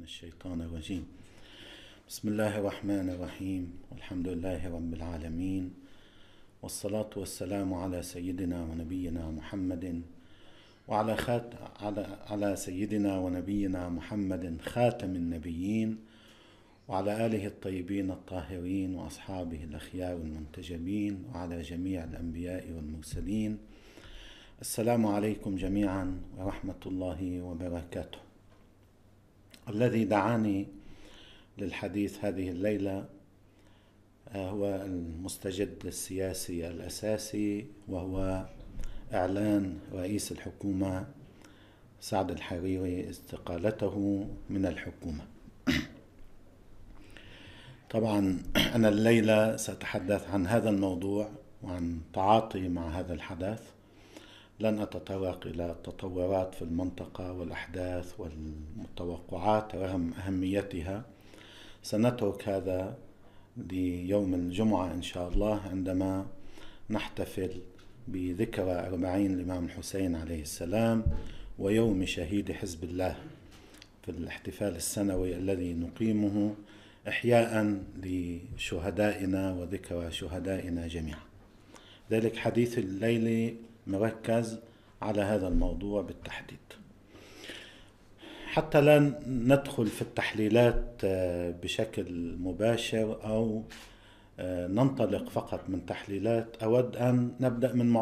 الشيطان الرجيم. بسم الله الرحمن الرحيم، والحمد لله رب العالمين، والصلاة والسلام على سيدنا ونبينا محمد على سيدنا ونبينا محمد خاتم النبيين، وعلى آله الطيبين الطاهرين وأصحابه الأخيار المنتجبين، وعلى جميع الأنبياء والمرسلين. السلام عليكم جميعا ورحمة الله وبركاته. الذي دعاني للحديث هذه الليلة هو المستجد السياسي الأساسي، وهو إعلان رئيس الحكومة سعد الحريري استقالته من الحكومة. طبعا أنا الليلة سأتحدث عن هذا الموضوع وعن تعاطي مع هذا الحدث. لن أتطرق إلى التطورات في المنطقة والأحداث والتوقعات رغم أهميتها. سنترك هذا ليوم الجمعة إن شاء الله، عندما نحتفل بذكرى 40 الإمام الحسين عليه السلام ويوم شهيد حزب الله في الاحتفال السنوي الذي نقيمه إحياء لشهدائنا وذكرى شهدائنا جميعا. ذلك حديث الليلة مركز على هذا الموضوع بالتحديد. حتى لا ندخل في التحليلات بشكل مباشر أو ننطلق فقط من تحليلات، أود أن نبدأ من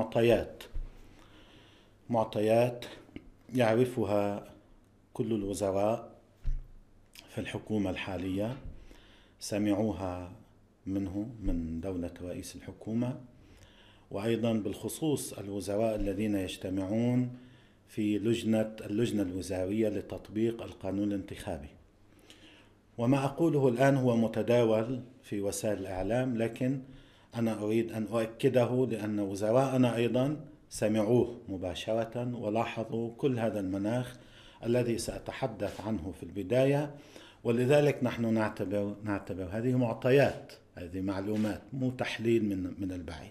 معطيات يعرفها كل الوزراء في الحكومة الحالية، سمعوها منه من دولة رئيس الحكومة، وأيضا بالخصوص الوزراء الذين يجتمعون في اللجنة الوزارية لتطبيق القانون الانتخابي. وما أقوله الآن هو متداول في وسائل الإعلام، لكن أنا أريد أن أؤكده لأن وزراءنا أيضا سمعوه مباشرة ولاحظوا كل هذا المناخ الذي سأتحدث عنه في البداية. ولذلك نحن نعتبر هذه معطيات، هذه معلومات، مو تحليل من البعيد.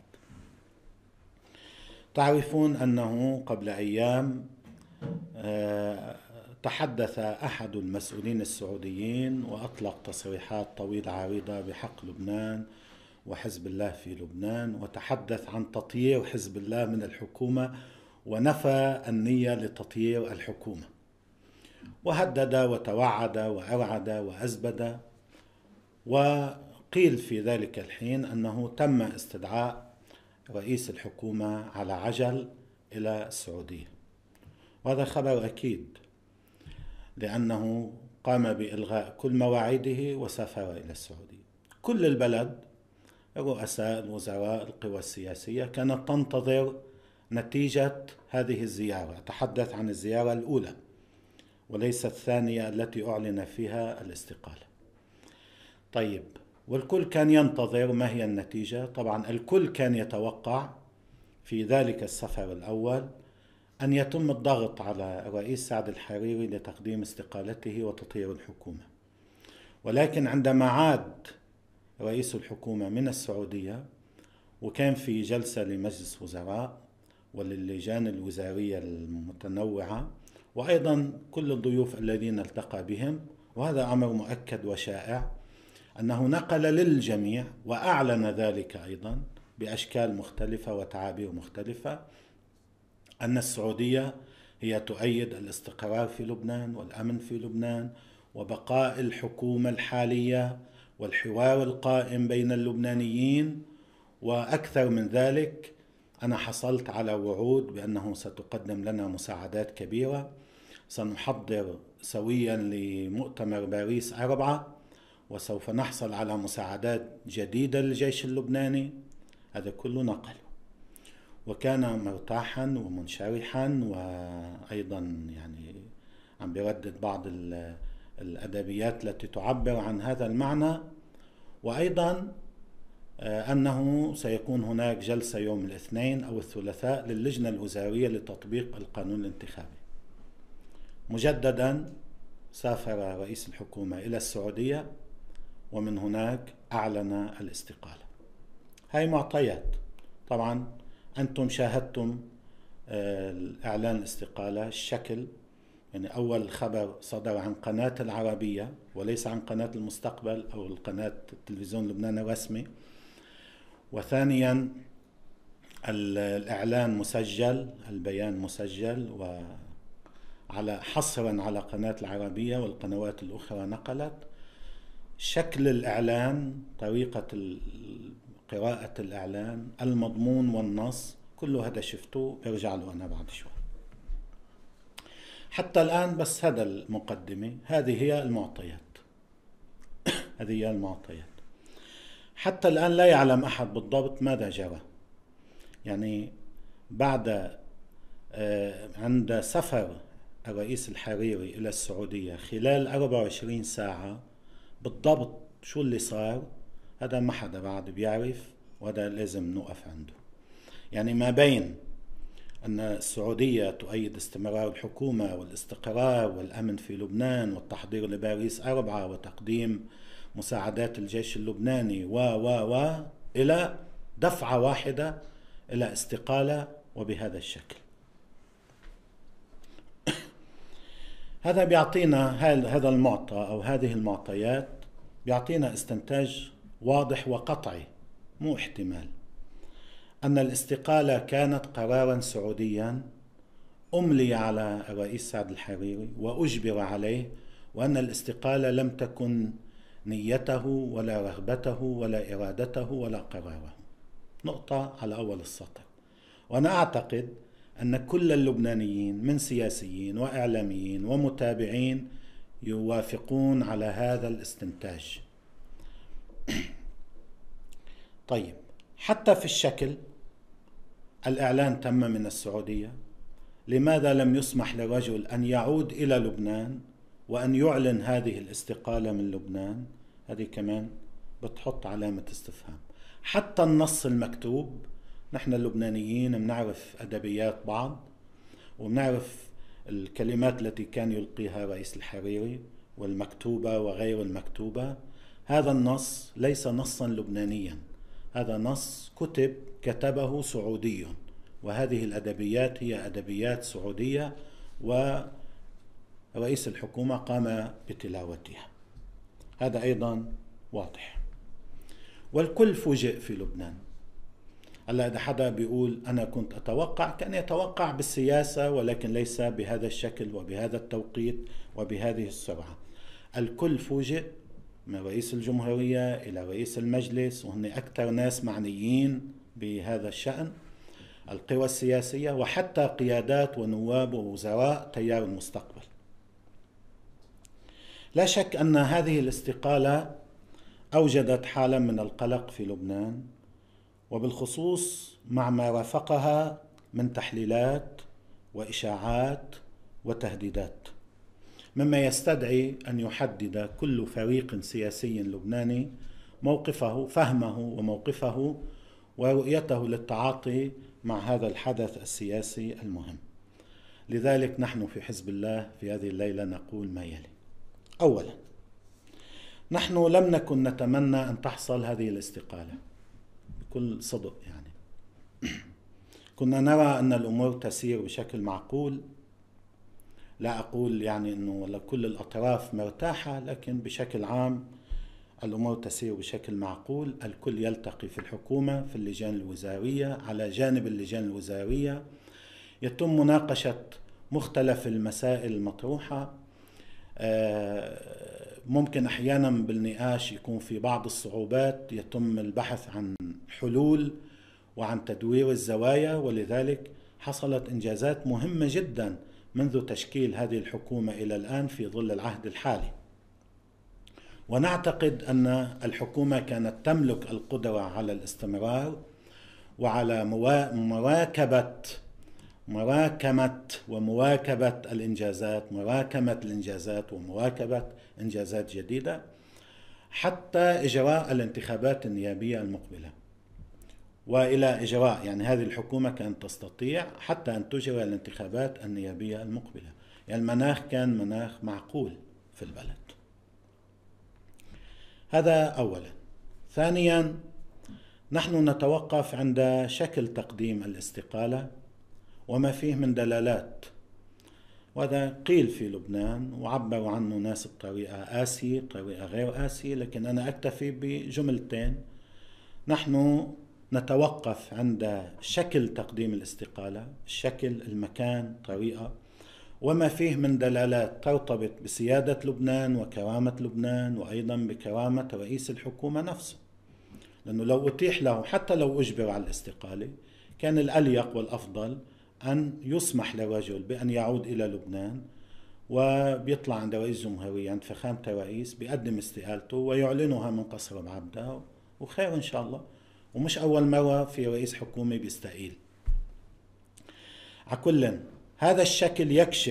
تعرفون أنه قبل أيام تحدث أحد المسؤولين السعوديين وأطلق تصريحات طويلة عريضة بحق لبنان وحزب الله في لبنان، وتحدث عن تطيير حزب الله من الحكومة ونفى النية لتطيير الحكومة، وهدد وتوعد وأرعد وأزبد. وقيل في ذلك الحين أنه تم استدعاء رئيس الحكومة على عجل إلى السعودية، وهذا خبر أكيد لأنه قام بإلغاء كل مواعيده وسافر إلى السعودية. كل البلد، رؤساء الوزراء، القوى السياسية كانت تنتظر نتيجة هذه الزيارة. أتحدث عن الزيارة الأولى وليس الثانية التي أعلن فيها الاستقالة. طيب، والكل كان ينتظر ما هي النتيجة. طبعا الكل كان يتوقع في ذلك السفر الأول أن يتم الضغط على الرئيس سعد الحريري لتقديم استقالته وتطهير الحكومة. ولكن عندما عاد رئيس الحكومة من السعودية وكان في جلسة لمجلس وزراء وللجان الوزارية المتنوعة وأيضا كل الضيوف الذين التقى بهم، وهذا أمر مؤكد وشائع، أنه نقل للجميع وأعلن ذلك أيضا بأشكال مختلفة وتعابير مختلفة أن السعودية هي تؤيد الاستقرار في لبنان والأمن في لبنان وبقاء الحكومة الحالية والحوار القائم بين اللبنانيين. وأكثر من ذلك، أنا حصلت على وعود بأنه ستقدم لنا مساعدات كبيرة. سنحضر سويا لمؤتمر باريس 4، وسوف نحصل على مساعدات جديدة للجيش اللبناني. هذا كله نقل، وكان مرتاحا ومنشرحا، وأيضا يعني عم بيردد بعض الأدبيات التي تعبر عن هذا المعنى. وأيضا أنه سيكون هناك جلسة يوم الاثنين أو الثلاثاء للجنة الوزارية لتطبيق القانون الانتخابي. مجددا سافر رئيس الحكومة إلى السعودية، ومن هناك أعلن الاستقالة. هاي معطيات. طبعا أنتم شاهدتم إعلان الاستقالة، الشكل يعني أول خبر صدر عن قناة العربية وليس عن قناة المستقبل أو القناة التلفزيون اللبناني الرسمي. وثانيا الإعلان مسجل، البيان مسجل وعلى حصرا على قناة العربية، والقنوات الأخرى نقلت. شكل الإعلان، طريقة قراءة الإعلان، المضمون والنص، كل هذا شفتوه، برجع له أنا بعد شوي. حتى الآن بس هذا المقدمة، هذه هي المعطيات. هذه هي المعطيات. حتى الآن لا يعلم أحد بالضبط ماذا جرى. يعني بعد عند سفر الرئيس الحريري إلى السعودية خلال 24 ساعة بالضبط شو اللي صار، هذا ما حدا بعد بيعرف، وهذا لازم نوقف عنده. يعني ما بين أن السعودية تؤيد استمرار الحكومة والاستقرار والأمن في لبنان والتحضير لباريس 4 وتقديم مساعدات الجيش اللبناني إلى دفعة واحدة إلى استقالة وبهذا الشكل. هذا بيعطينا هذا المعطى أو هذه المعطيات بيعطينا استنتاج واضح وقطعي، مو احتمال، أن الاستقالة كانت قرارا سعوديا أملي على الرئيس سعد الحريري وأجبر عليه، وأن الاستقالة لم تكن نيته ولا رغبته ولا إرادته ولا قراره. نقطة على أول السطر. وأنا أعتقد أن كل اللبنانيين من سياسيين وإعلاميين ومتابعين يوافقون على هذا الاستنتاج. طيب، حتى في الشكل الإعلان تم من السعودية. لماذا لم يسمح لرجل أن يعود إلى لبنان وأن يعلن هذه الاستقالة من لبنان؟ هذه كمان بتحط علامة استفهام. حتى النص المكتوب، نحن اللبنانيين بنعرف أدبيات بعض وبنعرف الكلمات التي كان يلقيها رئيس الحريري والمكتوبة وغير المكتوبة. هذا النص ليس نصا لبنانيا، هذا نص كتبه سعودي، وهذه الأدبيات هي أدبيات سعودية، ورئيس الحكومة قام بتلاوتها. هذا أيضا واضح، والكل فوجئ في لبنان. هلا إذا حدا بيقول أنا كنت أتوقع، كان يتوقع بالسياسة ولكن ليس بهذا الشكل وبهذا التوقيت وبهذه السرعة. الكل فوجئ، من رئيس الجمهورية إلى رئيس المجلس، وهن أكثر ناس معنيين بهذا الشأن، القوى السياسية، وحتى قيادات ونواب ووزراء تيار المستقبل. لا شك أن هذه الاستقالة أوجدت حالة من القلق في لبنان، وبالخصوص مع ما رافقها من تحليلات وإشاعات وتهديدات، مما يستدعي أن يحدد كل فريق سياسي لبناني موقفه، فهمه وموقفه ورؤيته للتعاطي مع هذا الحدث السياسي المهم. لذلك نحن في حزب الله في هذه الليلة نقول ما يلي. أولا، نحن لم نكن نتمنى أن تحصل هذه الاستقالة بكل صدق. يعني كنا نرى أن الأمور تسير بشكل معقول. لا أقول يعني أنه كل الأطراف مرتاحة، لكن بشكل عام الأمور تسير بشكل معقول. الكل يلتقي في الحكومة في اللجان الوزارية، على جانب اللجان الوزارية يتم مناقشة مختلف المسائل المطروحة. ممكن أحيانا بالنقاش يكون في بعض الصعوبات، يتم البحث عن حلول وعن تدوير الزوايا، ولذلك حصلت إنجازات مهمة جدا منذ تشكيل هذه الحكومة إلى الآن في ظل العهد الحالي. ونعتقد أن الحكومة كانت تملك القدرة على الاستمرار وعلى مواكبة الإنجازات ومواكبة إنجازات جديدة حتى إجراء الانتخابات النيابية المقبلة. وإلى إجراء، يعني هذه الحكومة كانت تستطيع حتى أن تجري الانتخابات النيابية المقبلة. يعني المناخ كان مناخ معقول في البلد. هذا أولا. ثانيا، نحن نتوقف عند شكل تقديم الاستقالة وما فيه من دلالات، وهذا قيل في لبنان وعبروا عنه ناس بطريقة قاسية بطريقة غير قاسية، لكن أنا أكتفي بجملتين. نحن نتوقف عند شكل تقديم الاستقالة، الشكل، المكان، طريقة، وما فيه من دلالات ترتبط بسيادة لبنان وكرامة لبنان، وأيضا بكرامة رئيس الحكومة نفسه. لأنه لو أتيح له حتى لو أجبر على الاستقالة، كان الأليق والأفضل أن يسمح للرجل بأن يعود إلى لبنان، وبيطلع عند رئيس جمهورية، عند فخامة الرئيس، بيقدم استقالته ويعلنها من قصر بعبدة، وخير إن شاء الله. ومش أول مرة في رئيس حكومة بيستقيل. على كل، هذا الشكل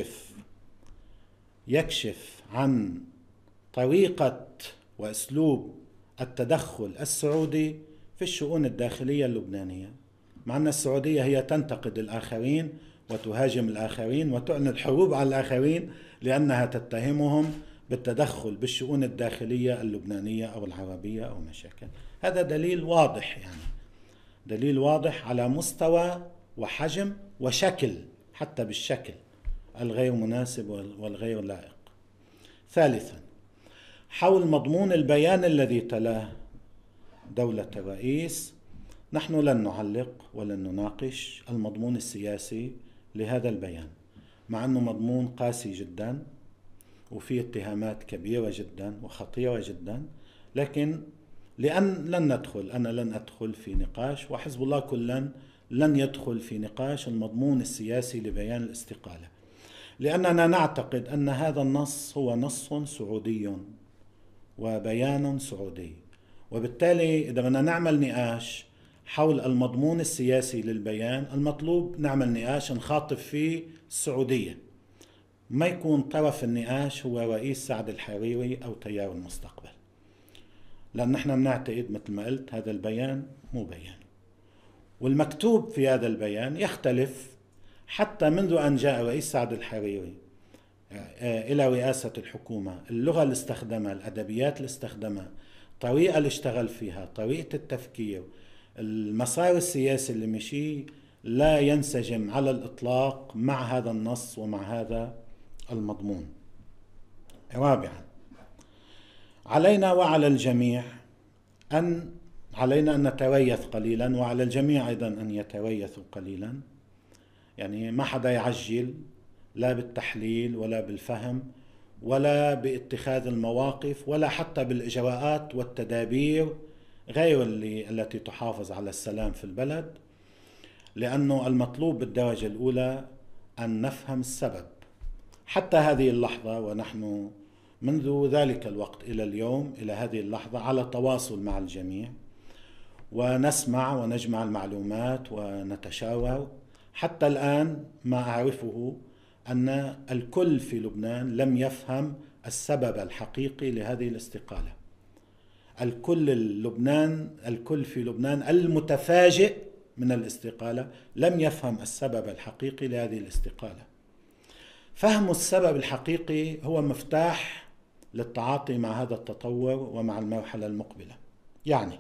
يكشف عن طريقة وأسلوب التدخل السعودي في الشؤون الداخلية اللبنانية، مع أن السعودية هي تنتقد الآخرين وتهاجم الآخرين وتعلن الحروب على الآخرين لأنها تتهمهم بالتدخل بالشؤون الداخلية اللبنانية أو العربية أو مشاكل. هذا دليل واضح، يعني دليل واضح على مستوى وحجم وشكل، حتى بالشكل الغير مناسب والغير لائق. ثالثا، حول مضمون البيان الذي تلاه دولة الرئيس، نحن لن نعلق ولن نناقش المضمون السياسي لهذا البيان، مع أنه مضمون قاسي جدا وفيه اتهامات كبيرة جدا وخطيرة جدا، لكن أنا لن أدخل في نقاش، وحزب الله كلا لن يدخل في نقاش المضمون السياسي لبيان الاستقالة، لأننا نعتقد أن هذا النص هو نص سعودي وبيان سعودي، وبالتالي إذا بدنا نعمل نقاش حول المضمون السياسي للبيان، المطلوب نعمل نقاش نخاطب فيه السعودية، ما يكون طرف النقاش هو رئيس سعد الحريري أو تيار المستقبل، لأن نحن بنعتقد مثل ما قلت هذا البيان مو بيان، والمكتوب في هذا البيان يختلف حتى منذ أن جاء رئيس سعد الحريري إلى رئاسة الحكومة. اللغة اللي استخدمها، الأدبيات اللي استخدمها، الطريقة اللي اشتغل فيها، طريقة التفكير، المسار السياسي اللي مشي، لا ينسجم على الإطلاق مع هذا النص ومع هذا المضمون. رابعا، علينا وعلى الجميع أن نتريث قليلا، وعلى الجميع أيضا أن يتريثوا قليلا، يعني ما حدا يعجل لا بالتحليل ولا بالفهم ولا باتخاذ المواقف ولا حتى بالإجراءات والتدابير غير التي تحافظ على السلام في البلد، لأنه المطلوب بالدرجة الأولى أن نفهم السبب. حتى هذه اللحظة، ونحن منذ ذلك الوقت إلى اليوم إلى هذه اللحظة على تواصل مع الجميع، ونسمع ونجمع المعلومات ونتشاور. حتى الآن ما أعرفه أن الكل في لبنان لم يفهم السبب الحقيقي لهذه الاستقالة. الكل في لبنان المتفاجئ من الاستقالة لم يفهم السبب الحقيقي لهذه الاستقالة. فهم السبب الحقيقي هو مفتاح للتعاطي مع هذا التطور ومع المرحلة المقبلة. يعني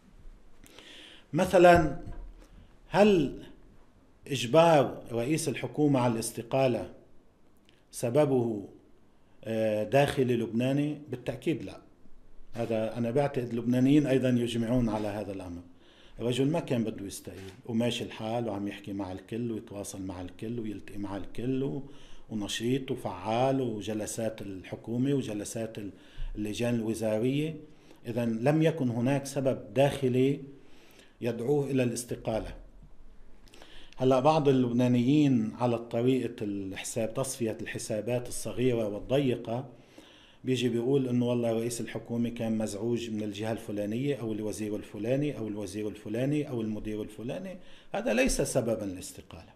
مثلا، هل إجبار رئيس الحكومة على الاستقالة سببه داخلي لبناني؟ بالتأكيد لا. هذا أنا بعتقد اللبنانيين أيضا يجمعون على هذا الأمر. الرجل ما كان بده يستقيل، وماشي الحال وعم يحكي مع الكل ويتواصل مع الكل ويلتقي مع الكل ونشيط وفعال، وجلسات الحكومة وجلسات اللجان الوزارية. إذا لم يكن هناك سبب داخلي يدعوه إلى الاستقالة. هلأ بعض اللبنانيين على طريقة تصفية الحسابات الصغيرة والضيقة بيجي بيقول إنه والله رئيس الحكومة كان مزعوج من الجهة الفلانية أو الوزير الفلاني أو الوزير الفلاني أو المدير الفلاني. هذا ليس سببا للاستقالة،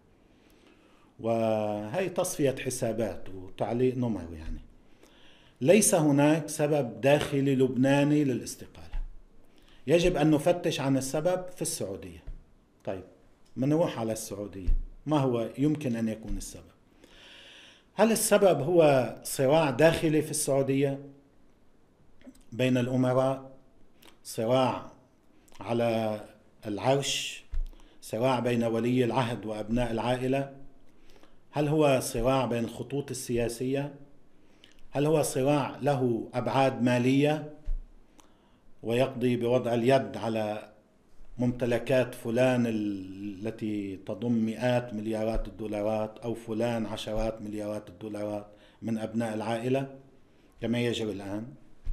وهي تصفية حسابات وتعليق نمر. يعني ليس هناك سبب داخلي لبناني للاستقالة. يجب أن نفتش عن السبب في السعودية. طيب، منروح على السعودية، ما هو يمكن أن يكون السبب؟ هل السبب هو صراع داخلي في السعودية بين الأمراء، صراع على العرش، صراع بين ولي العهد وأبناء العائلة، هل هو صراع بين الخطوط السياسية؟ هل هو صراع له أبعاد مالية ويقضي بوضع اليد على ممتلكات فلان التي تضم مئات مليارات الدولارات، أو فلان عشرات مليارات الدولارات من أبناء العائلة كما يجري الآن؟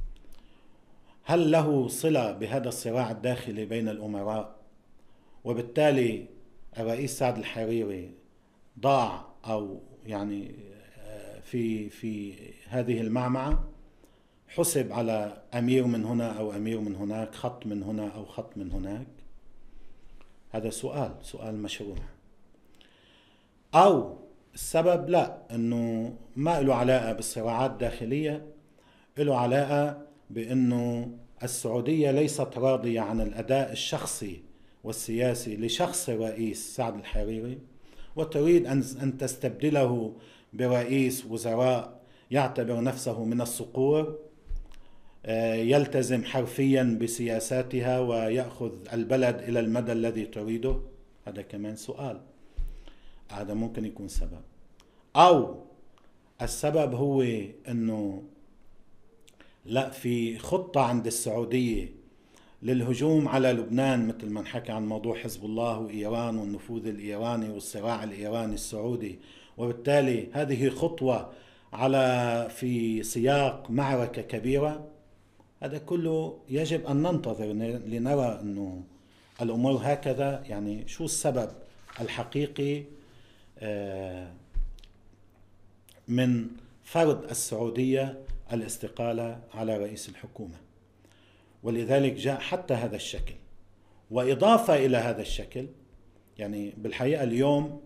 هل له صلة بهذا الصراع الداخلي بين الأمراء، وبالتالي الرئيس سعد الحريري ضاع أو يعني في هذه المعمعة، حسب على أمير من هنا أو أمير من هناك، خط من هنا أو خط من هناك؟ هذا سؤال مشروع. أو السبب لا، أنه ما له علاقة بالصراعات الداخلية، له علاقة بأنه السعودية ليست راضية عن الأداء الشخصي والسياسي لشخص الرئيس سعد الحريري، وتريد أن تستبدله برئيس وزراء يعتبر نفسه من الصقور، يلتزم حرفيا بسياساتها ويأخذ البلد إلى المدى الذي تريده. هذا كمان سؤال، هذا ممكن يكون سبب. أو السبب هو أنه لا، في خطة عند السعودية للهجوم على لبنان، مثل ما نحكي عن موضوع حزب الله وإيران والنفوذ الإيراني والصراع الإيراني السعودي، وبالتالي هذه خطوة في سياق معركة كبيرة. هذا كله يجب أن ننتظر لنرى أنه الأمور هكذا، يعني شو السبب الحقيقي من فرض السعودية الاستقالة على رئيس الحكومة. ولذلك جاء حتى هذا الشكل. وإضافة إلى هذا الشكل، يعني بالحقيقة اليوم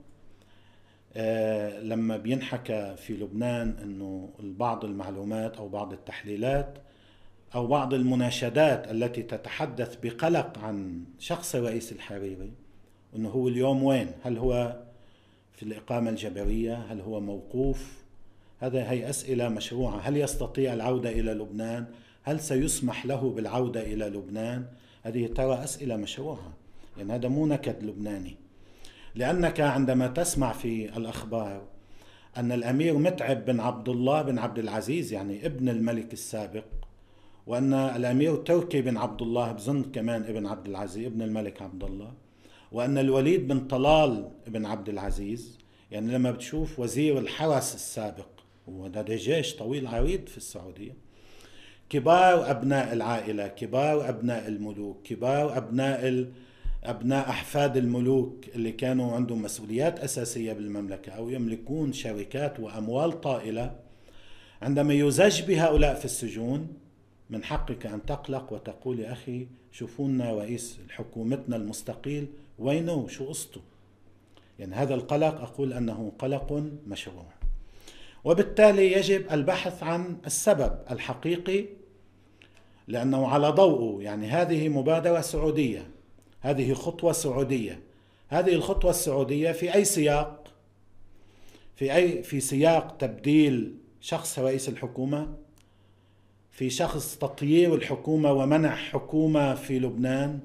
لما بينحكى في لبنان أنه بعض المعلومات أو بعض التحليلات أو بعض المناشدات التي تتحدث بقلق عن شخص الرئيس الحريري، أنه هو اليوم وين؟ هل هو في الإقامة الجبرية؟ هل هو موقوف؟ هي أسئلة مشروعة. هل يستطيع العودة إلى لبنان؟ هل سيسمح له بالعودة إلى لبنان؟ هذه ترى أسئلة مشروعة، يعني هذا مو نكد لبناني. لأنك عندما تسمع في الأخبار أن الأمير متعب بن عبد الله بن عبد العزيز، يعني ابن الملك السابق، وأن الأمير تركي بن عبد الله بظن كمان ابن عبد العزيز ابن الملك عبد الله، وأن الوليد بن طلال ابن عبد العزيز، يعني لما بتشوف وزير الحرس السابق، وهذا جيش طويل عريض في السعودية، كبار أبناء العائلة، كبار أبناء الملوك، كبار أبناء أحفاد الملوك اللي كانوا عندهم مسؤوليات أساسية بالمملكة أو يملكون شركات وأموال طائلة، عندما يزج بهؤلاء في السجون من حقك أن تقلق وتقول يا أخي شوفوا لنا رئيس حكومتنا المستقيل وينه، شو قصته؟ يعني هذا القلق أقول أنه قلق مشروع. وبالتالي يجب البحث عن السبب الحقيقي، لأنه على ضوءه يعني هذه مبادرة سعودية، هذه خطوة سعودية. هذه الخطوة السعودية في أي سياق؟ في سياق تبديل شخص رئيس الحكومة، في شخص تطيير الحكومة ومنع حكومة في لبنان،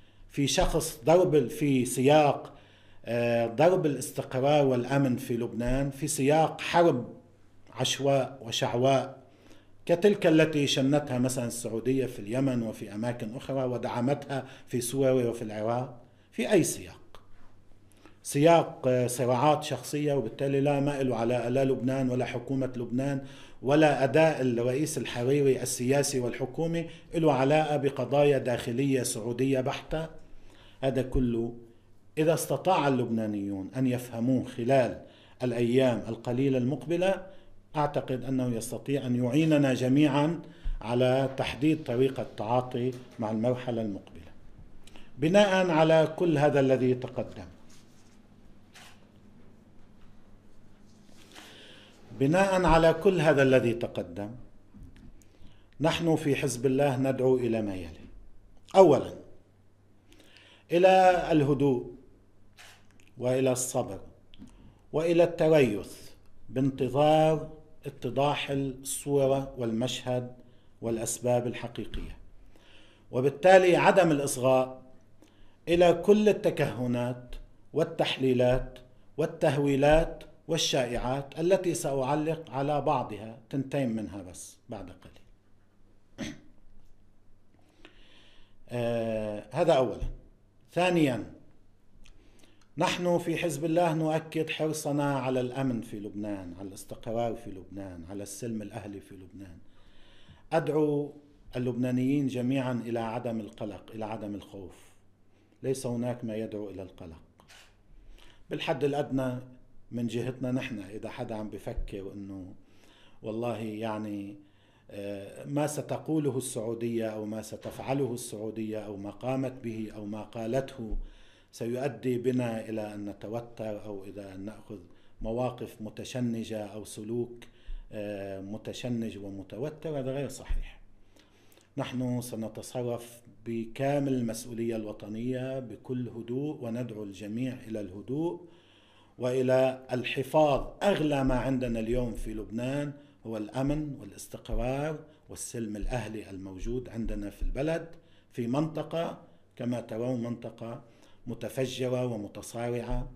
في سياق ضرب الاستقرار والأمن في لبنان، في سياق حرب عشواء وشعواء كتلك التي شنتها مثلا السعودية في اليمن وفي أماكن أخرى ودعمتها في سوريا وفي العراق. في أي سياق صراعات شخصية، وبالتالي لا مائل على لا لبنان ولا حكومة لبنان ولا أداء الرئيس الحريري السياسي والحكومي، له علاقة بقضايا داخلية سعودية بحتة. هذا كله إذا استطاع اللبنانيون أن يفهموه خلال الأيام القليلة المقبلة، أعتقد أنه يستطيع أن يعيننا جميعا على تحديد طريقة التعاطي مع المرحلة المقبلة. بناء على كل هذا الذي تقدم، نحن في حزب الله ندعو إلى ما يلي: أولا، إلى الهدوء وإلى الصبر وإلى التريث بانتظار اتضاح الصورة والمشهد والأسباب الحقيقية، وبالتالي عدم الإصغاء إلى كل التكهنات والتحليلات والتهويلات والشائعات التي سأعلق على بعضها، تنتين منها بس بعد قليل. هذا أولا. ثانيا، نحن في حزب الله نؤكد حرصنا على الأمن في لبنان، على الاستقرار في لبنان، على السلم الأهلي في لبنان. أدعو اللبنانيين جميعا إلى عدم القلق، إلى عدم الخوف. ليس هناك ما يدعو إلى القلق. بالحد الأدنى من جهتنا نحن، إذا حدا عم بفكر أنه والله يعني ما ستقوله السعودية أو ما ستفعله السعودية أو ما قامت به أو ما قالته سيؤدي بنا إلى أن نتوتر أو إلى أن نأخذ مواقف متشنجة أو سلوك متشنج ومتوتر، هذا غير صحيح. نحن سنتصرف بكامل المسؤولية الوطنية بكل هدوء، وندعو الجميع إلى الهدوء وإلى الحفاظ. أغلى ما عندنا اليوم في لبنان هو الأمن والاستقرار والسلم الأهلي الموجود عندنا في البلد، في منطقة كما ترون منطقة متفجرة ومتصارعة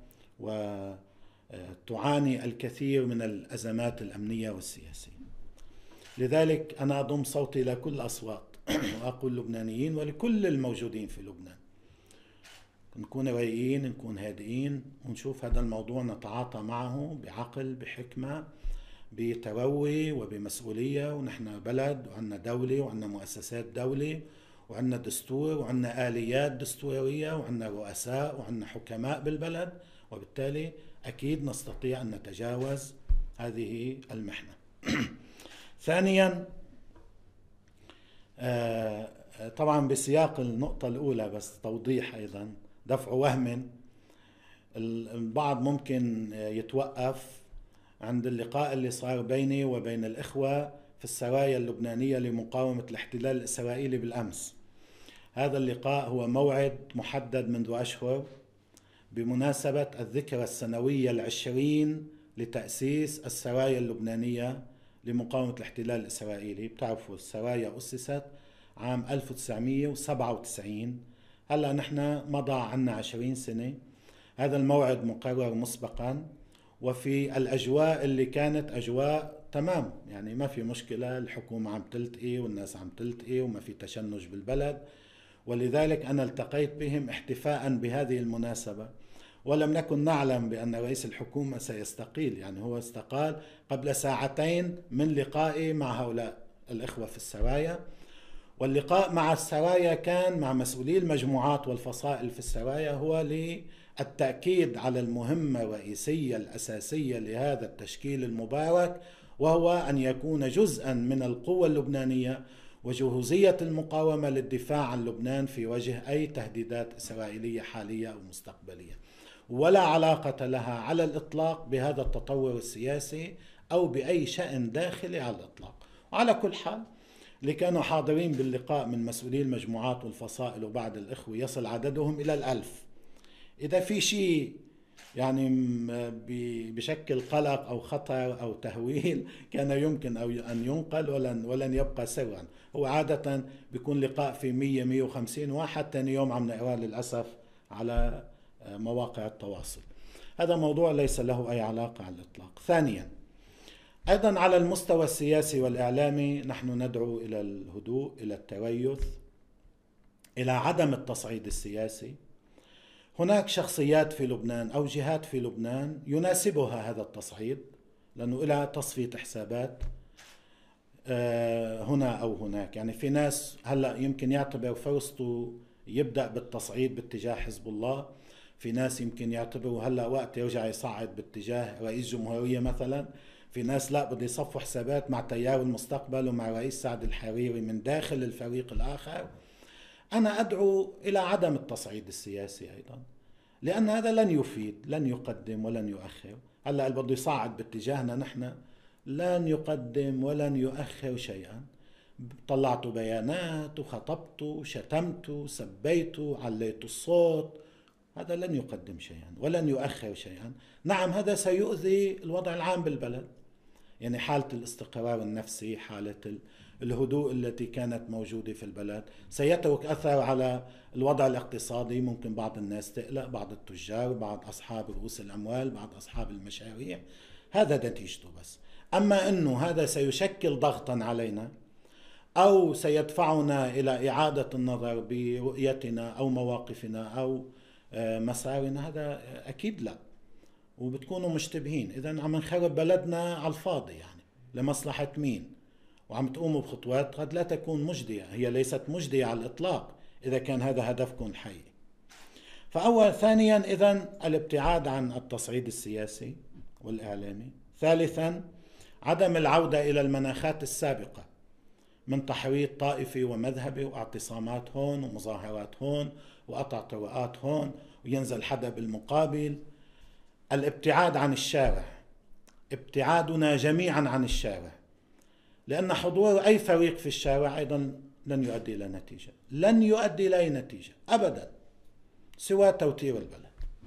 وتعاني الكثير من الأزمات الأمنية والسياسية. لذلك أنا أضم صوتي إلى كل الأصوات وأقول لبنانيين ولكل الموجودين في لبنان، نكون رايقين، نكون هادئين، ونشوف هذا الموضوع نتعاطى معه بعقل، بحكمة، بتروي وبمسؤولية. ونحن بلد وعندنا دولة وعندنا مؤسسات دولة وعندنا دستور وعندنا آليات دستورية وعندنا رؤساء وعندنا حكماء بالبلد، وبالتالي أكيد نستطيع أن نتجاوز هذه المحنة. ثانيا، طبعا بسياق النقطة الأولى بس توضيح أيضا، دفع وهم. البعض ممكن يتوقف عند اللقاء اللي صار بيني وبين الإخوة في السرايا اللبنانية لمقاومة الاحتلال الإسرائيلي بالأمس. هذا اللقاء هو موعد محدد منذ أشهر بمناسبة الذكرى السنوية 20 لتأسيس السرايا اللبنانية لمقاومة الاحتلال الإسرائيلي. بتعرفوا السرايا أسست عام 1997، هلأ نحن مضى عنا 20 سنة. هذا الموعد مقرر مسبقا، وفي الأجواء اللي كانت أجواء تمام، يعني ما في مشكلة، الحكومة عم تلتقي والناس عم تلتقي وما في تشنج بالبلد. ولذلك أنا التقيت بهم احتفاء بهذه المناسبة، ولم نكن نعلم بأن رئيس الحكومة سيستقيل. يعني هو استقال قبل ساعتين من لقائي مع هؤلاء الإخوة في السرايا. واللقاء مع السرايا كان مع مسؤولي المجموعات والفصائل في السرايا هو للتأكيد على المهمة الرئيسية الأساسية لهذا التشكيل المبارك، وهو أن يكون جزءا من القوة اللبنانية وجهوزية المقاومة للدفاع عن لبنان في وجه أي تهديدات إسرائيلية حالية أو مستقبلية، ولا علاقة لها على الإطلاق بهذا التطور السياسي أو بأي شأن داخلي على الإطلاق. وعلى كل حال، اللي كانوا حاضرين باللقاء من مسؤولي المجموعات والفصائل وبعض الإخوة يصل عددهم إلى 1000. إذا في شيء يعني بشكل قلق أو خطر أو تهويل كان يمكن أن ينقل ولن يبقى سرا. هو عادة بيكون لقاء في 100-150 واحد، تاني يوم عم نقرأ للأسف على مواقع التواصل. هذا موضوع ليس له أي علاقة على الإطلاق. ثانيا، أيضا على المستوى السياسي والإعلامي نحن ندعو إلى الهدوء، إلى التريث، إلى عدم التصعيد السياسي. هناك شخصيات في لبنان أو جهات في لبنان يناسبها هذا التصعيد، لأنه إلى تصفية حسابات هنا أو هناك. يعني في ناس هلأ يمكن يعتبر فرصته يبدأ بالتصعيد باتجاه حزب الله، في ناس يمكن يعتبروا هلأ وقت يرجع يصعد باتجاه رئيس جمهورية مثلا، في ناس لا بده يصفوا حسابات مع تيار المستقبل ومع رئيس سعد الحريري من داخل الفريق الآخر. أنا أدعو إلى عدم التصعيد السياسي أيضا، لأن هذا لن يفيد، لن يقدم ولن يؤخر. هلأ اللي بده يصعد باتجاهنا نحن لن يقدم ولن يؤخر شيئا. طلعتوا بيانات وخطبتوا شتمتوا سبيتوا عليتوا الصوت، هذا لن يقدم شيئا ولن يؤخر شيئا. نعم، هذا سيؤذي الوضع العام بالبلد، يعني حالة الاستقرار النفسي، حالة الهدوء التي كانت موجودة في البلد، سيترك أثر على الوضع الاقتصادي. ممكن بعض الناس تقلق، بعض التجار، بعض أصحاب رؤوس الأموال، بعض أصحاب المشاريع، هذا نتيجته. بس أما أنه هذا سيشكل ضغطا علينا أو سيدفعنا إلى إعادة النظر برؤيتنا أو مواقفنا أو مسارنا، هذا أكيد لا. وبتكونوا مشتبهين، إذا عم نخرب بلدنا على الفاضي، يعني لمصلحة مين؟ وعم تقوموا بخطوات قد لا تكون مجدية، هي ليست مجدية على الإطلاق إذا كان هذا هدفكم الحقيقي. ثانيا إذن الابتعاد عن التصعيد السياسي والإعلامي. ثالثا عدم العودة إلى المناخات السابقة من تحريض طائفي ومذهبي واعتصامات هون ومظاهرات هون وقطع طرقات هون وينزل حدا بالمقابل. الابتعاد عن الشارع، ابتعادنا جميعا عن الشارع، لأن حضور أي فريق في الشارع أيضا لن يؤدي إلى نتيجة، لن يؤدي إلى أي نتيجة أبدا سوى توتير البلد.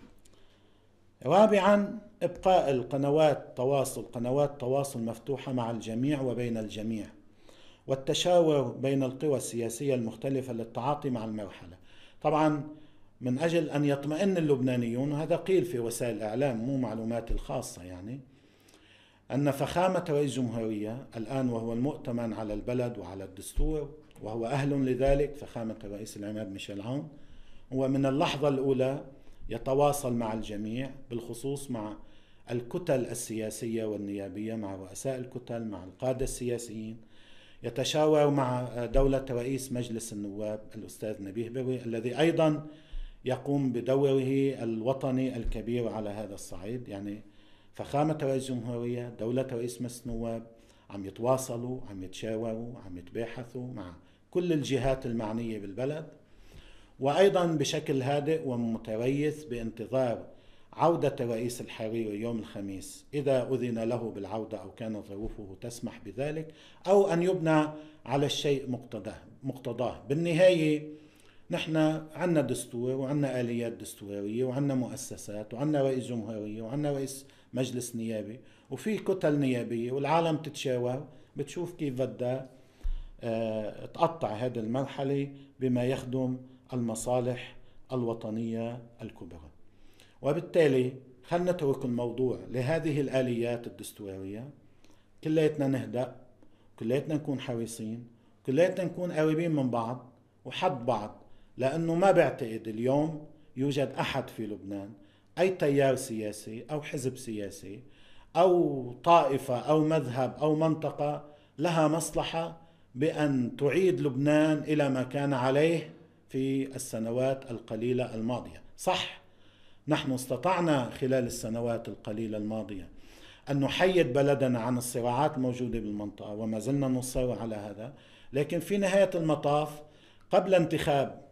رابعا إبقاء قنوات تواصل مفتوحة مع الجميع وبين الجميع، والتشاور بين القوى السياسية المختلفة للتعاطي مع المرحلة. طبعا من أجل أن يطمئن اللبنانيون، وهذا قيل في وسائل الإعلام مو معلوماتي الخاصة، يعني أن فخامة رئيس الجمهورية الآن، وهو المؤتمن على البلد وعلى الدستور وهو أهل لذلك، فخامة الرئيس العماد ميشيل عون، هو من اللحظة الأولى يتواصل مع الجميع، بالخصوص مع الكتل السياسية والنيابية، مع رؤساء الكتل، مع القادة السياسيين. يتشاور مع دولة رئيس مجلس النواب الأستاذ نبيه بري، الذي أيضا يقوم بدوره الوطني الكبير على هذا الصعيد. يعني فخامة رئيس الجمهورية، دولة رئيس مجلس النواب عم يتواصلوا، عم يتشاوروا، عم يتباحثوا مع كل الجهات المعنية بالبلد، وأيضا بشكل هادئ ومتريث بانتظار عودة الرئيس الحريري يوم الخميس، إذا أذن له بالعودة أو كانت ظروفه تسمح بذلك، أو أن يبنى على الشيء مقتضاه. بالنهاية نحن عنا دستور وعنا آليات دستورية وعنا مؤسسات وعنا رئيس جمهورية وعنا رئيس مجلس نيابي وفي كتل نيابية، والعالم تتشاور بتشوف كيف بدها تقطع هذه المرحلة بما يخدم المصالح الوطنية الكبرى. وبالتالي خلنا نترك الموضوع لهذه الآليات الدستورية، كلياتنا نهدأ، كلياتنا نكون حريصين، كلياتنا نكون قريبين من بعض وحد بعض، لأنه ما بعتقد اليوم يوجد أحد في لبنان، أي تيار سياسي أو حزب سياسي أو طائفة أو مذهب أو منطقة لها مصلحة بأن تعيد لبنان إلى ما كان عليه في السنوات القليلة الماضية. صح، نحن استطعنا خلال السنوات القليلة الماضية أن نحيد بلدنا عن الصراعات الموجودة بالمنطقة، وما زلنا نصر على هذا، لكن في نهاية المطاف قبل انتخاب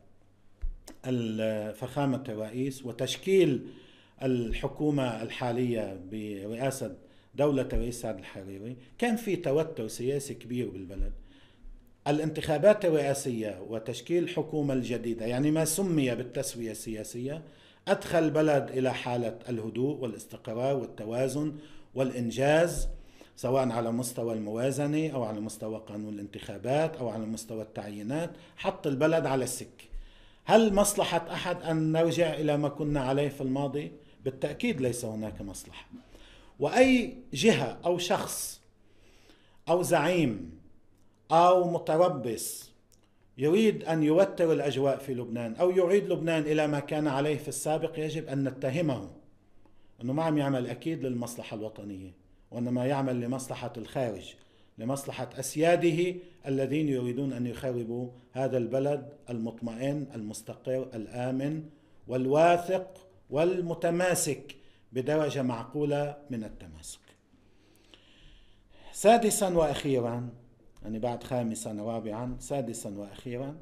فخامة الرئيس وتشكيل الحكومة الحالية برئاسة دولة الرئيس سعد الحريري كان في توتر سياسي كبير بالبلد. الانتخابات الرئاسية وتشكيل الحكومة الجديدة، يعني ما سمي بالتسوية السياسية، أدخل البلد إلى حالة الهدوء والاستقرار والتوازن والإنجاز، سواء على مستوى الموازنة أو على مستوى قانون الانتخابات أو على مستوى التعيينات، حط البلد على السكة. هل مصلحة أحد أن نرجع إلى ما كنا عليه في الماضي؟ بالتأكيد ليس هناك مصلحة. وأي جهة أو شخص أو زعيم أو متربص يريد أن يوتر الأجواء في لبنان أو يعيد لبنان إلى ما كان عليه في السابق، يجب أن نتهمه أنه ما عم يعمل أكيد للمصلحة الوطنية، وإنما يعمل لمصلحة الخارج، لمصلحة أسياده الذين يريدون أن يخربوا هذا البلد المطمئن المستقر الآمن والواثق والمتماسك بدرجة معقولة من التماسك. سادسا وأخيرا، يعني بعد خامسا ورابعا، سادسا وأخيرا،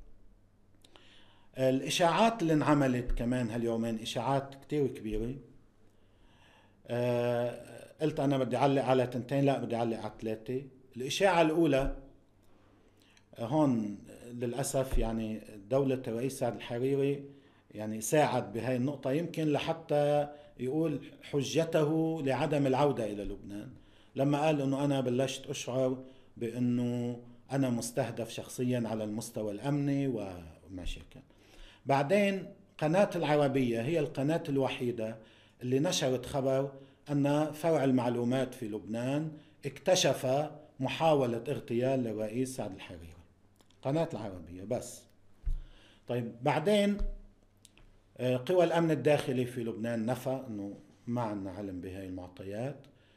الإشاعات اللي انعملت كمان هاليومين إشاعات كتير كبيرة. قلت أنا بدي أعلق على تنتين، لا بدي أعلق على 3. الإشاعة الأولى هون للأسف يعني دولة الرئيس سعد الحريري يعني ساعد بهاي النقطة، يمكن لحتى يقول حجته لعدم العودة إلى لبنان، لما قال أنه أنا بلشت أشعر بأنه أنا مستهدف شخصيا على المستوى الأمني وما شابه. بعدين قناة العربية هي القناة الوحيدة اللي نشرت خبر أن فرع المعلومات في لبنان اكتشف محاولة اغتيال للرئيس سعد الحريري. قناة العربية بس. طيب بعدين قوى الأمن الداخلي في لبنان نفى أنه ما عندنا علم بهاي المعطيات.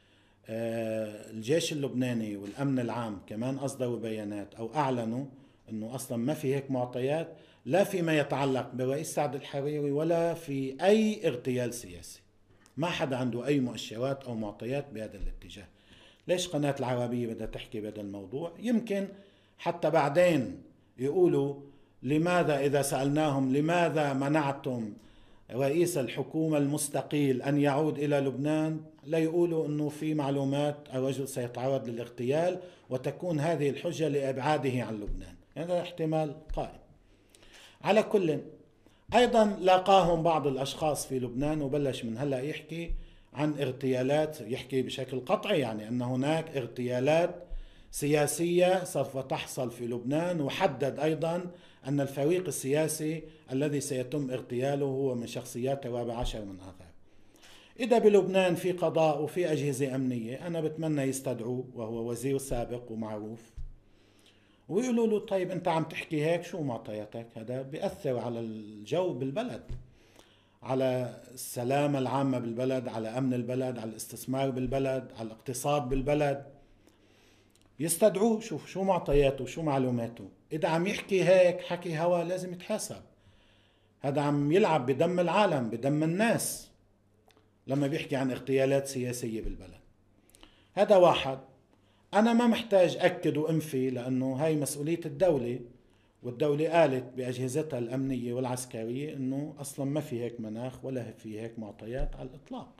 الجيش اللبناني والأمن العام كمان أصدروا بيانات أو أعلنوا أنه أصلا ما في هيك معطيات، لا فيما يتعلق بالرئيس سعد الحريري ولا في أي اغتيال سياسي. ما حدا عنده أي مؤشرات أو معطيات بهذا الاتجاه. ليش قناة العربية بدها تحكي بهذا الموضوع؟ يمكن حتى بعدين يقولوا لماذا إذا سألناهم لماذا منعتم رئيس الحكومة المستقيل أن يعود إلى لبنان، لا يقولوا أنه في معلومات الرجل سيتعرض للاغتيال وتكون هذه الحجة لإبعاده عن لبنان. هذا احتمال قائم. على كل، أيضا لاقاهم بعض الأشخاص في لبنان وبلش من هلأ يحكي عن اغتيالات، يحكي بشكل قطعي يعني أن هناك اغتيالات سياسية سوف تحصل في لبنان، وحدد أيضا أن الفريق السياسي الذي سيتم اغتياله هو من شخصيات 14 من آذار. إذا بلبنان في قضاء وفي أجهزة أمنية، أنا بتمنى يستدعوه وهو وزير سابق ومعروف ويقولوا له طيب أنت عم تحكي هيك، شو معطياتك؟ هذا بيأثر على الجو بالبلد، على السلامة العامة بالبلد، على أمن البلد، على الاستثمار بالبلد، على الاقتصاد بالبلد. يستدعوه، شوف شو معطياته شو معلوماته. إذا عم يحكي هيك حكي هوا لازم يتحاسب. هذا عم يلعب بدم العالم، بدم الناس لما بيحكي عن اغتيالات سياسية بالبلد. هذا واحد. أنا ما محتاج أكد وأنفي لأنه هاي مسؤولية الدولة، والدولة قالت بأجهزتها الأمنية والعسكرية أنه أصلا ما في هيك مناخ ولا في هيك معطيات على الإطلاق.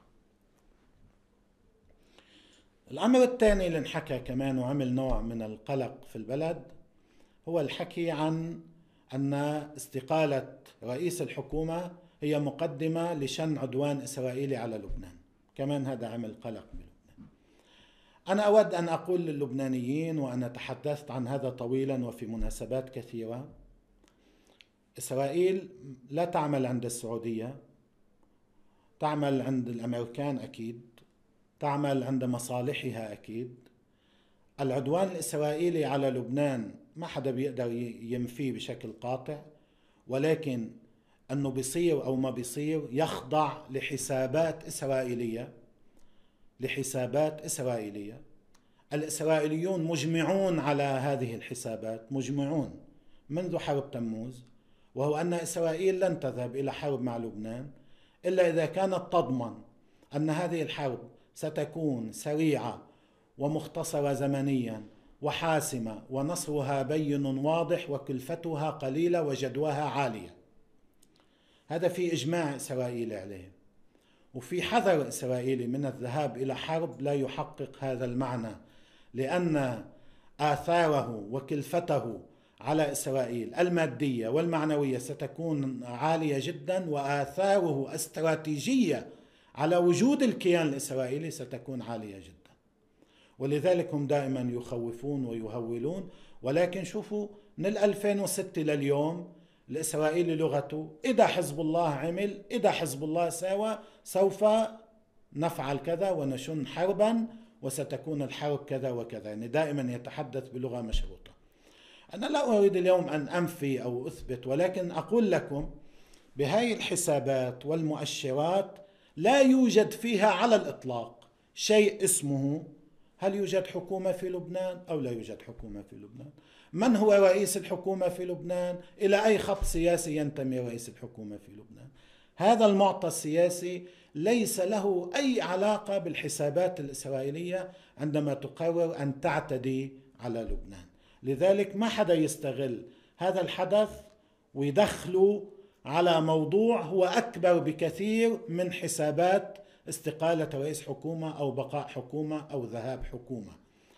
الأمر الثاني اللي انحكى كمان وعمل نوع من القلق في البلد هو الحكي عن أن استقالة رئيس الحكومة هي مقدمة لشن عدوان إسرائيلي على لبنان. كمان هذا عمل قلق بلبنان. أنا أود أن أقول للبنانيين، وأنا تحدثت عن هذا طويلا وفي مناسبات كثيرة، إسرائيل لا تعمل عند السعودية، تعمل عند الأمريكان أكيد، تعمل عند مصالحها أكيد. العدوان الإسرائيلي على لبنان ما حدا بيقدر ينفيه بشكل قاطع، ولكن أنه بيصير أو ما بيصير يخضع لحسابات إسرائيلية. الإسرائيليون مجمعون على هذه الحسابات، مجمعون منذ حرب تموز، وهو أن إسرائيل لن تذهب إلى حرب مع لبنان إلا إذا كانت تضمن أن هذه الحرب ستكون سريعة ومختصرة زمنيا وحاسمة ونصرها بين واضح وكلفتها قليلة وجدواها عالية. هذا في إجماع إسرائيلي عليه، وفي حذر إسرائيلي من الذهاب إلى حرب لا يحقق هذا المعنى، لأن آثاره وكلفته على إسرائيل المادية والمعنوية ستكون عالية جدا، وآثاره استراتيجية على وجود الكيان الإسرائيلي ستكون عالية جدا. ولذلك هم دائما يخوفون ويهولون. ولكن شوفوا من 2006 لليوم الإسرائيلي لغته إذا حزب الله عمل، إذا حزب الله سوى، سوف نفعل كذا ونشن حربا وستكون الحرب كذا وكذا. يعني دائما يتحدث بلغة مشروطة. أنا لا أريد اليوم أن أنفي أو أثبت، ولكن أقول لكم بهاي الحسابات والمؤشرات لا يوجد فيها على الإطلاق شيء اسمه هل يوجد حكومة في لبنان أو لا يوجد حكومة في لبنان، من هو رئيس الحكومة في لبنان، إلى أي خط سياسي ينتمي رئيس الحكومة في لبنان. هذا المعطى السياسي ليس له أي علاقة بالحسابات الإسرائيلية عندما تقرر أن تعتدي على لبنان. لذلك ما حدا يستغل هذا الحدث ويدخله على موضوع هو أكبر بكثير من حسابات استقالة رئيس حكومة أو بقاء حكومة أو ذهاب حكومة.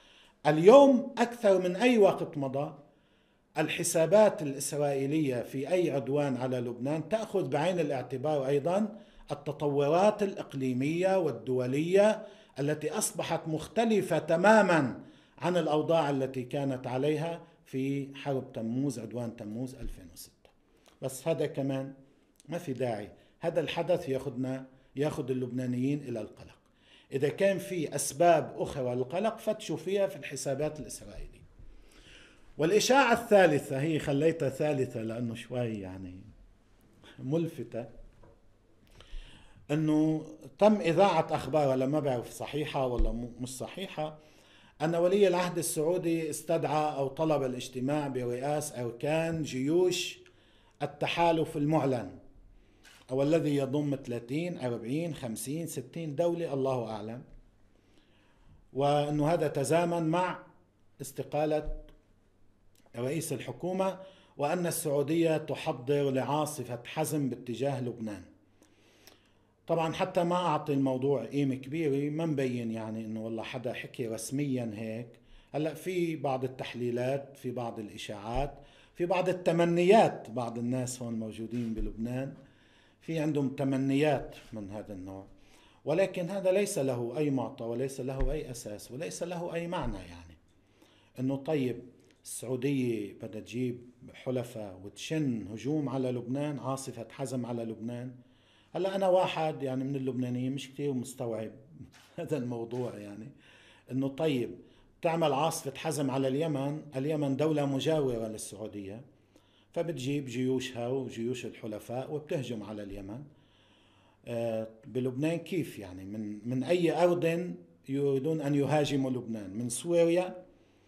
اليوم أكثر من أي وقت مضى الحسابات الإسرائيلية في أي عدوان على لبنان تأخذ بعين الاعتبار أيضا التطورات الإقليمية والدولية التي أصبحت مختلفة تماما عن الأوضاع التي كانت عليها في حرب تموز، عدوان تموز 2006. بس هذا كمان ما في داعي، هذا الحدث ياخذ اللبنانيين إلى القلق. إذا كان في أسباب أخرى للقلق فتشوا فيها في الحسابات الإسرائيلية. والإشاعة الثالثة، هي خليتها ثالثة لأنه شوي يعني ملفتة، أنه تم إذاعة أخبار، لما بعرف صحيحة ولا مش صحيحة، أن ولي العهد السعودي استدعى أو طلب الاجتماع برئاس أركان جيوش التحالف المعلن، أو الذي يضم 30 40 50 60 دولة الله أعلم، وأنه هذا تزامن مع استقالة رئيس الحكومة، وأن السعودية تحضر لعاصفة حزم باتجاه لبنان. طبعا حتى ما أعطي الموضوع قيمة كبيرة، ما مبين يعني أنه والله حدا حكي رسميا هيك. هلأ في بعض التحليلات، في بعض الإشاعات، في بعض التمنيات، بعض الناس هون موجودين بلبنان في عندهم تمنيات من هذا النوع، ولكن هذا ليس له أي معطى وليس له أي أساس وليس له أي معنى. يعني أنه طيب السعودية بدها تجيب حلفاء وتشن هجوم على لبنان، عاصفة حزم على لبنان. هلا أنا واحد يعني من اللبنانيين مش كتير مستوعب هذا الموضوع، يعني أنه طيب تعمل عاصفة حزم على اليمن، اليمن دولة مجاورة للسعودية، فبتجيب جيوشها وجيوش الحلفاء وبتهجم على اليمن. بلبنان كيف يعني؟ من أي أرض يريدون أن يهاجموا لبنان؟ من سوريا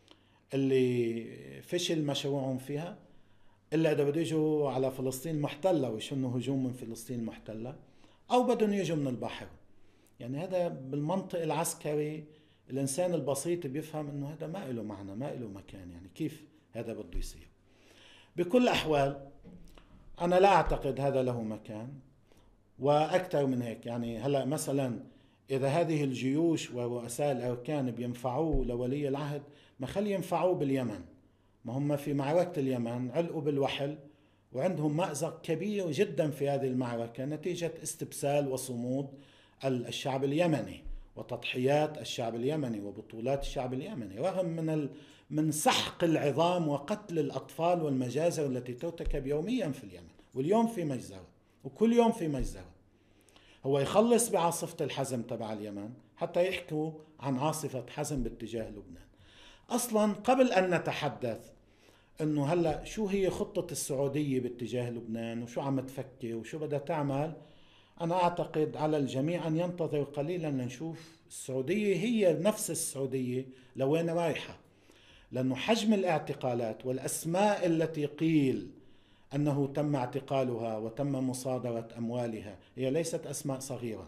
اللي فشل مشروعهم فيها، إلا إذا بده يجوا على فلسطين المحتلة ويشنوا هجوم من فلسطين المحتلة، أو بدهم يجوا من البحر. يعني هذا بالمنطق العسكري الإنسان البسيط بيفهم أنه هذا ما له معنى، ما له مكان. يعني كيف هذا بده يصير؟ بكل الأحوال أنا لا أعتقد هذا له مكان. وأكثر من هيك، يعني هلأ مثلا إذا هذه الجيوش ورؤساء الأركان بينفعوه لولي العهد، ما خلي ينفعوه باليمن. ما هم في معركة اليمن علقوا بالوحل، وعندهم مأزق كبير جدا في هذه المعركة نتيجة استبسال وصمود الشعب اليمني وتضحيات الشعب اليمني وبطولات الشعب اليمني، رغم من سحق العظام وقتل الأطفال والمجازر التي ترتكب يوميا في اليمن، واليوم في مجزرة وكل يوم في مجزرة. هو يخلص بعاصفة الحزم تبع اليمن حتى يحكوا عن عاصفة حزم باتجاه لبنان. أصلا قبل أن نتحدث أنه هلأ شو هي خطة السعودية باتجاه لبنان وشو عم تفكر وشو بدها تعمل، أنا أعتقد على الجميع أن ينتظر قليلا لنشوف السعودية هي نفس السعودية لوين رايحة. لأنه حجم الاعتقالات والأسماء التي قيل أنه تم اعتقالها وتم مصادرة أموالها هي ليست أسماء صغيرة.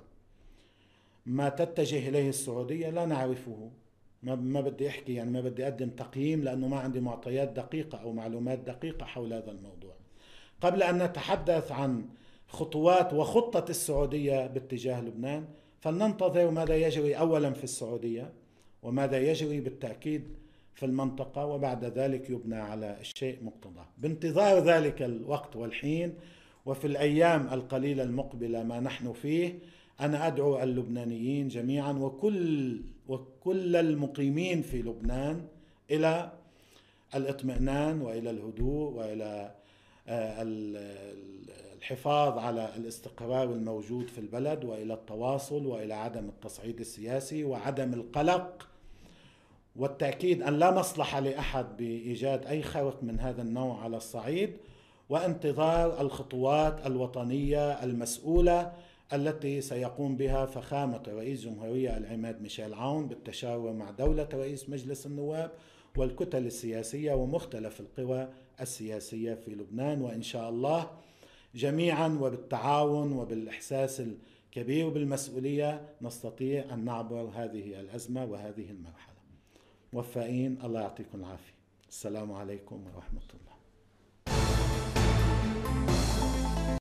ما تتجه إليه السعودية لا نعرفه. ما بدي أحكي، يعني ما بدي أقدم تقييم لأنه ما عندي معطيات دقيقة أو معلومات دقيقة حول هذا الموضوع. قبل أن نتحدث عن خطوات وخطة السعودية باتجاه لبنان، فلننتظر ماذا يجري أولا في السعودية وماذا يجري بالتأكيد في المنطقة، وبعد ذلك يبنى على الشيء مقتضاه. بانتظار ذلك الوقت والحين وفي الأيام القليلة المقبلة ما نحن فيه، أنا أدعو اللبنانيين جميعا وكل المقيمين في لبنان إلى الاطمئنان وإلى الهدوء وإلى الحفاظ على الاستقرار الموجود في البلد، وإلى التواصل، وإلى عدم التصعيد السياسي وعدم القلق، والتأكيد أن لا مصلحة لأحد بإيجاد أي خرق من هذا النوع على الصعيد، وانتظار الخطوات الوطنية المسؤولة التي سيقوم بها فخامة رئيس جمهورية العماد ميشيل عون بالتشاور مع دولة رئيس مجلس النواب والكتل السياسية ومختلف القوى السياسية في لبنان. وإن شاء الله جميعا وبالتعاون وبالإحساس الكبير بالمسؤولية نستطيع أن نعبر هذه الأزمة وهذه المرحلة. موفقين، الله يعطيكم العافية. السلام عليكم ورحمة الله.